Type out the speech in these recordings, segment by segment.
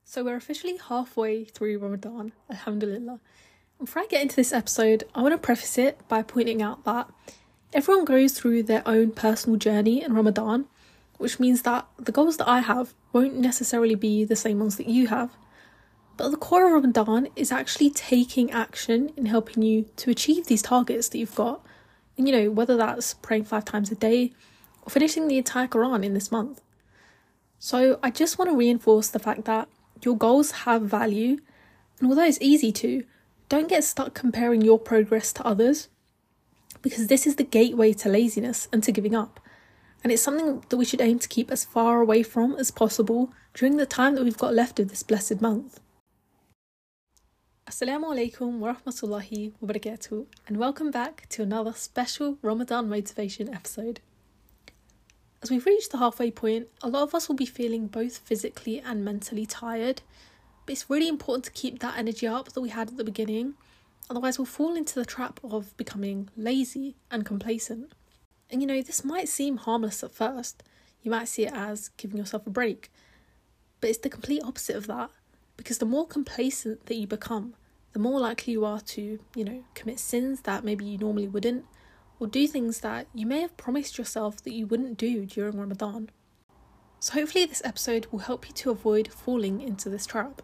So we're officially halfway through Ramadan, alhamdulillah. And before I get into this episode, I want to preface it by pointing out that everyone goes through their own personal journey in Ramadan, which means that the goals that I have won't necessarily be the same ones that you have. But the core of Ramadan is actually taking action in helping you to achieve these targets that you've got. And whether that's praying 5 times a day or finishing the entire Quran in this month. So I just want to reinforce the fact that your goals have value, and although it's easy to, don't get stuck comparing your progress to others, because this is the gateway to laziness and to giving up. And it's something that we should aim to keep as far away from as possible during the time that we've got left of this blessed month. Assalamu alaikum wa rahmatullahi wa barakatuh, and welcome back to another special Ramadan motivation episode. As we've reached the halfway point, a lot of us will be feeling both physically and mentally tired, but it's really important to keep that energy up that we had at the beginning, otherwise we'll fall into the trap of becoming lazy and complacent. And this might seem harmless at first. You might see it as giving yourself a break, but it's the complete opposite of that, because the more complacent that you become, the more likely you are to, commit sins that maybe you normally wouldn't, or do things that you may have promised yourself that you wouldn't do during Ramadan. So hopefully this episode will help you to avoid falling into this trap.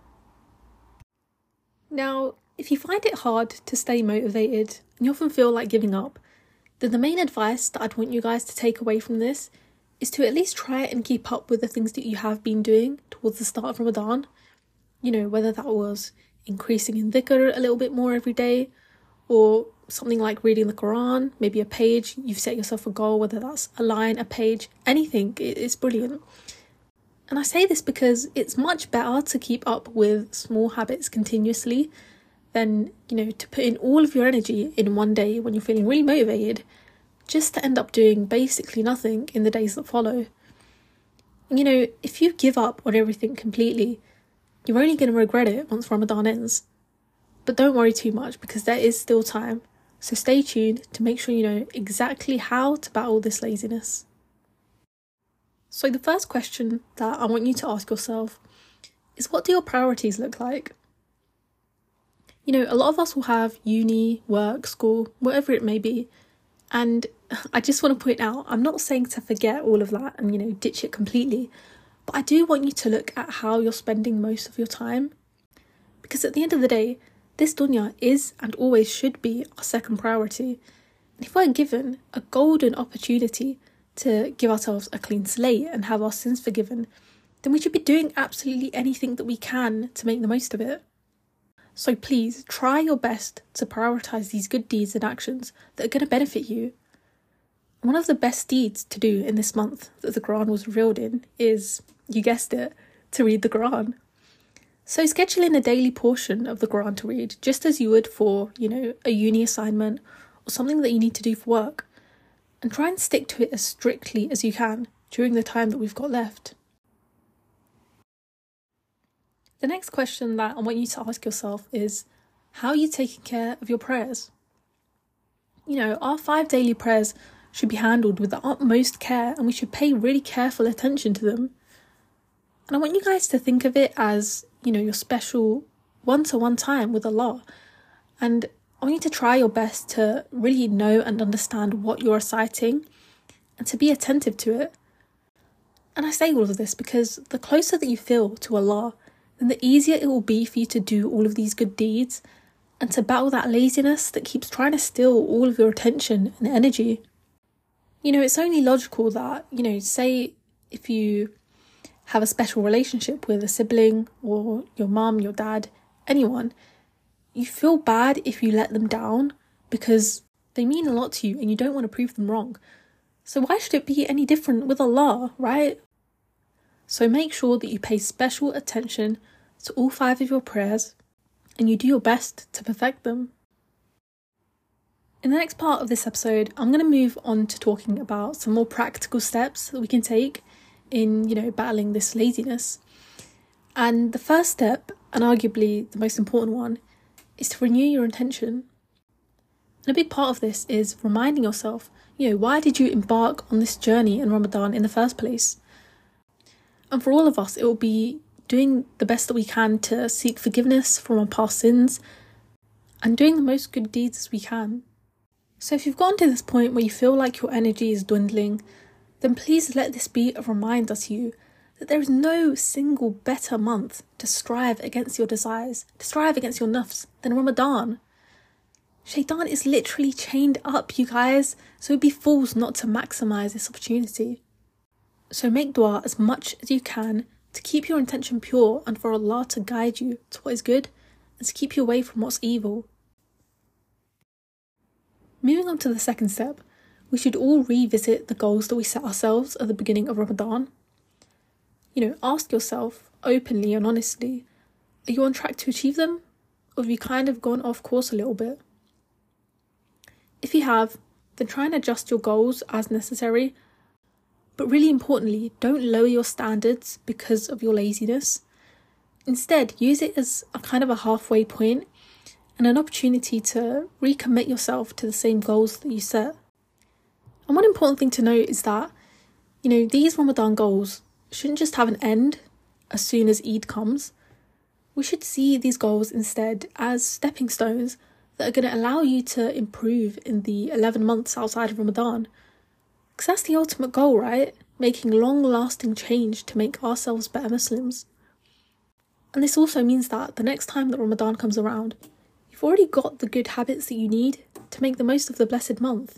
Now, if you find it hard to stay motivated and you often feel like giving up, then the main advice that I'd want you guys to take away from this is to at least try and keep up with the things that you have been doing towards the start of Ramadan. Whether that was increasing in dhikr a little bit more every day, or something like reading the Quran, maybe a page, you've set yourself a goal, whether that's a line, a page, anything, it's brilliant. And I say this because it's much better to keep up with small habits continuously than, to put in all of your energy in one day when you're feeling really motivated, just to end up doing basically nothing in the days that follow. And if you give up on everything completely, you're only going to regret it once Ramadan ends. But don't worry too much, because there is still time. So stay tuned to make sure you know exactly how to battle this laziness. So the first question that I want you to ask yourself is, what do your priorities look like? A lot of us will have uni, work, school, whatever it may be. And I just want to point out, I'm not saying to forget all of that and, ditch it completely. But I do want you to look at how you're spending most of your time. Because at the end of the day, this dunya is and always should be our second priority. And if we're given a golden opportunity to give ourselves a clean slate and have our sins forgiven, then we should be doing absolutely anything that we can to make the most of it. So please try your best to prioritise these good deeds and actions that are going to benefit you. One of the best deeds to do in this month that the Quran was revealed in is, you guessed it, to read the Quran. So schedule in a daily portion of the Quran to read, just as you would for, a uni assignment or something that you need to do for work. And try and stick to it as strictly as you can during the time that we've got left. The next question that I want you to ask yourself is, how are you taking care of your prayers? Our 5 daily prayers should be handled with the utmost care, and we should pay really careful attention to them. And I want you guys to think of it as, your special one-to-one time with Allah. And I want you to try your best to really know and understand what you're reciting and to be attentive to it. And I say all of this because the closer that you feel to Allah, then the easier it will be for you to do all of these good deeds and to battle that laziness that keeps trying to steal all of your attention and energy. It's only logical that, say if you have a special relationship with a sibling or your mum, your dad, anyone, you feel bad if you let them down because they mean a lot to you and you don't want to prove them wrong. So why should it be any different with Allah, right? So make sure that you pay special attention to all 5 of your prayers and you do your best to perfect them. In the next part of this episode, I'm going to move on to talking about some more practical steps that we can take in, battling this laziness. And the first step, and arguably the most important one, is to renew your intention. And a big part of this is reminding yourself, why did you embark on this journey in Ramadan in the first place? And for all of us, it will be doing the best that we can to seek forgiveness from our past sins and doing the most good deeds as we can. So if you've gotten to this point where you feel like your energy is dwindling, then please let this be a reminder to you that there is no single better month to strive against your desires, to strive against your nafs, than Ramadan. Shaitan is literally chained up, you guys, so it'd be fools not to maximise this opportunity. So make dua as much as you can to keep your intention pure and for Allah to guide you to what is good and to keep you away from what's evil. Moving on to the second step, we should all revisit the goals that we set ourselves at the beginning of Ramadan. Ask yourself openly and honestly, are you on track to achieve them? Or have you kind of gone off course a little bit? If you have, then try and adjust your goals as necessary. But really importantly, don't lower your standards because of your laziness. Instead, use it as a kind of a halfway point and an opportunity to recommit yourself to the same goals that you set. And one important thing to note is that, these Ramadan goals shouldn't just have an end as soon as Eid comes. We should see these goals instead as stepping stones that are going to allow you to improve in the 11 months outside of Ramadan. Because that's the ultimate goal, right? Making long-lasting change to make ourselves better Muslims. And this also means that the next time that Ramadan comes around, you've already got the good habits that you need to make the most of the blessed month.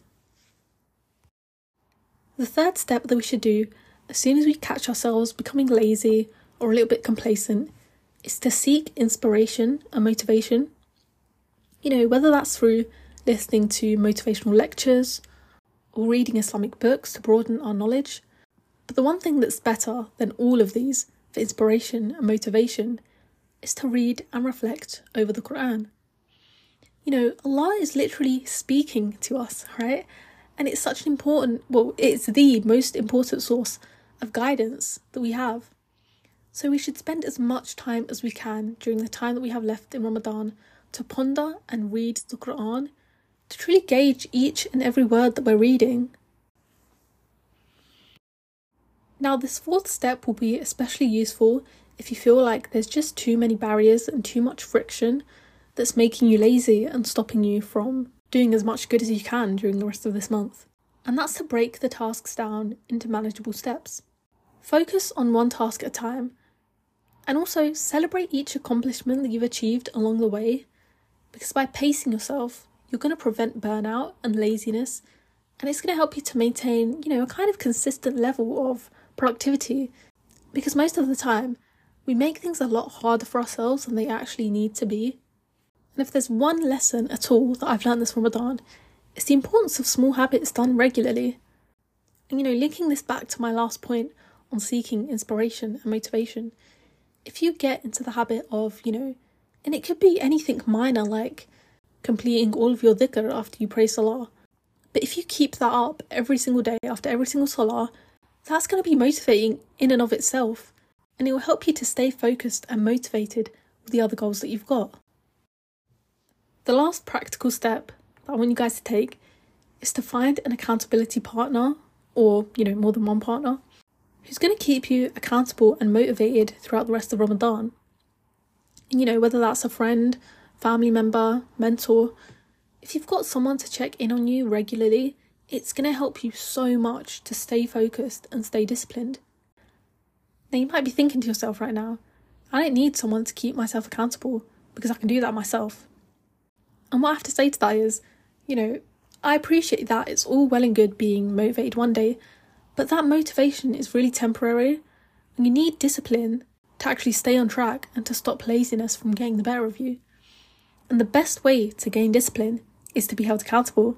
The third step that we should do as soon as we catch ourselves becoming lazy or a little bit complacent is to seek inspiration and motivation. Whether that's through listening to motivational lectures or reading Islamic books to broaden our knowledge. But the one thing that's better than all of these for inspiration and motivation is to read and reflect over the Quran. Allah is literally speaking to us, right? And it's such an it's the most important source of guidance that we have. So we should spend as much time as we can during the time that we have left in Ramadan to ponder and read the Quran, to truly gauge each and every word that we're reading. Now, this fourth step will be especially useful if you feel like there's just too many barriers and too much friction that's making you lazy and stopping you from doing as much good as you can during the rest of this month. And that's to break the tasks down into manageable steps. Focus on one task at a time, and also celebrate each accomplishment that you've achieved along the way, because by pacing yourself, you're going to prevent burnout and laziness, and it's going to help you to maintain, a kind of consistent level of productivity, because most of the time, we make things a lot harder for ourselves than they actually need to be. And if there's one lesson at all that I've learned this Ramadan, it's the importance of small habits done regularly. And linking this back to my last point on seeking inspiration and motivation, if you get into the habit of, and it could be anything minor like completing all of your dhikr after you pray salah, but if you keep that up every single day after every single salah, that's going to be motivating in and of itself, and it will help you to stay focused and motivated with the other goals that you've got. The last practical step that I want you guys to take is to find an accountability partner, or more than one partner, who's going to keep you accountable and motivated throughout the rest of Ramadan. And whether that's a friend, family member, mentor, if you've got someone to check in on you regularly, it's going to help you so much to stay focused and stay disciplined. Now you might be thinking to yourself right now, I don't need someone to keep myself accountable because I can do that myself. And what I have to say to that is, I appreciate that it's all well and good being motivated one day, but that motivation is really temporary, and you need discipline to actually stay on track and to stop laziness from getting the better of you. And the best way to gain discipline is to be held accountable.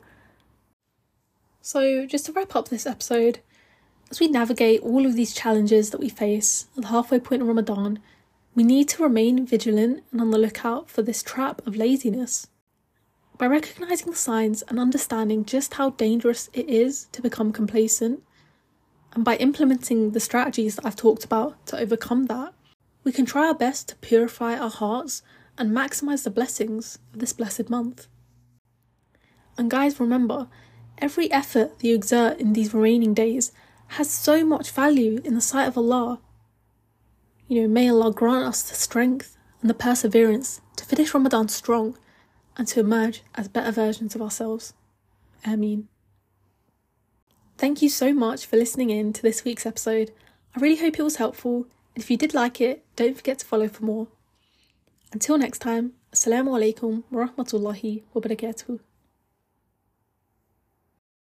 So just to wrap up this episode, as we navigate all of these challenges that we face at the halfway point in Ramadan, we need to remain vigilant and on the lookout for this trap of laziness. By recognising the signs and understanding just how dangerous it is to become complacent, and by implementing the strategies that I've talked about to overcome that, we can try our best to purify our hearts and maximise the blessings of this blessed month. And guys, remember, every effort that you exert in these remaining days has so much value in the sight of Allah. May Allah grant us the strength and the perseverance to finish Ramadan strong and to emerge as better versions of ourselves. Ameen. Thank you so much for listening in to this week's episode. I really hope it was helpful, and if you did like it, don't forget to follow for more. Until next time, Assalamu alaikum wa rahmatullahi wa barakatuh.